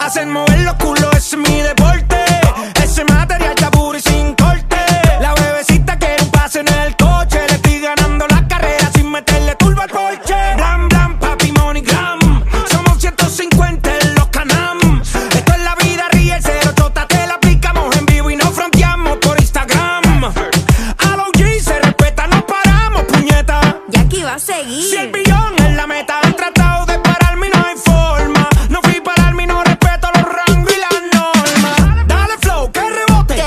Hacen mover los culos, ese es mi deporte. Ese material está puro y sin corte. La bebecita quiere un pase en el coche. Le estoy ganando la carrera sin meterle turbo al Porsche. Blam, blam, papi, money, gram. Somos 150 en los Canam. Esto es la vida, ríe, cero chota, te la aplicamos en vivo y nos fronteamos por Instagram. A los G se respeta, nos paramos, puñeta. Jackie va a seguir. Si el billón es la meta, han tratado de pararme y no hay forma.